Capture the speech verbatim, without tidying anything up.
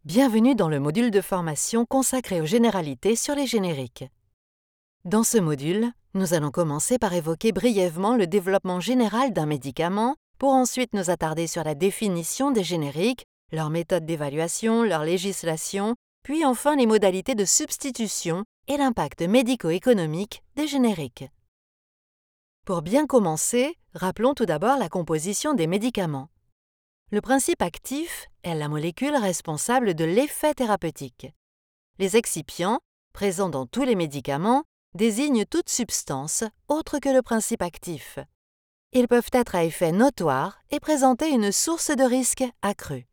Bienvenue dans le module de formation consacré aux généralités sur les génériques. Dans ce module, nous allons commencer par évoquer brièvement le développement général d'un médicament pour ensuite nous attarder sur la définition des génériques, leurs méthodes d'évaluation, leur législation, puis enfin les modalités de substitution et l'impact médico-économique des génériques. Pour bien commencer, rappelons tout d'abord la composition des médicaments. Le principe actif est la molécule responsable de l'effet thérapeutique. Les excipients, présents dans tous les médicaments, désignent toute substance autre que le principe actif. Ils peuvent être à effet notoire et présenter une source de risque accrue.